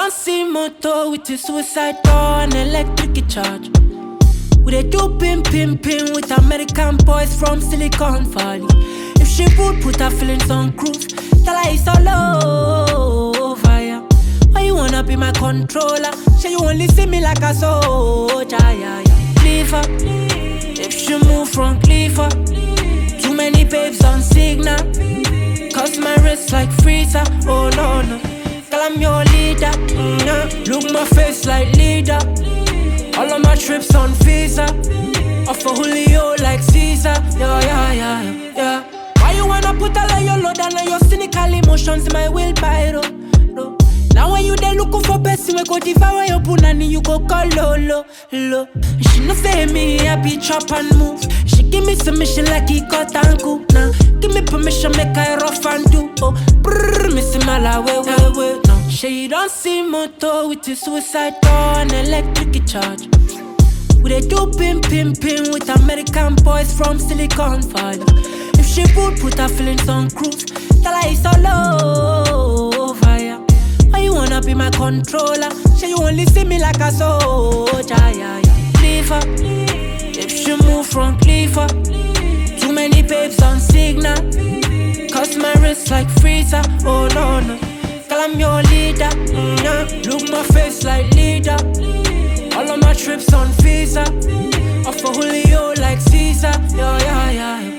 don't see motor with a suicide door and electric charge. We dey do pim pim pim with American boys from Silicon Valley. If she would put her feelings on cruise, tell her it's all over, yeah. Why you wanna be my controller? Say you only see me like a soldier, yeah, yeah. Leave her, if she move from Cleaver. Too many babes on signal, cause my wrist like freezer. Oh no, no, girl I'm your leader, yeah. Look my face like leader. All of my trips on visa. Offer Julio like Caesar. Yeah, yeah, yeah, yeah. Why you wanna put all of your load and all your cynical emotions in my wheelbarrow? No. Now when you there looking for person, we go devour your punani, you go call Lolo, lo. She no say me, I be chop and move. She give me submission like he got angle. Now give me permission, make I rough and do. Oh, brrr, missing my la way. No, she don't see motor with a suicide door and electric charge. We dey do pim pim pim with American boys from Silicon Valley. If she would put her feelings on cruise, tell her it's all over, yeah. Why you wanna be my controller? Say you only see me like a soldier, yeah, yeah. Leave her, if she move from Cleaver. Too many babes on signal, cause my wrist like freezer. Oh no, no, girl I'm your leader, yeah. Look my face like leader. All of my trips on visa. Offer Julio like Caesar. Yeah, yeah, yeah.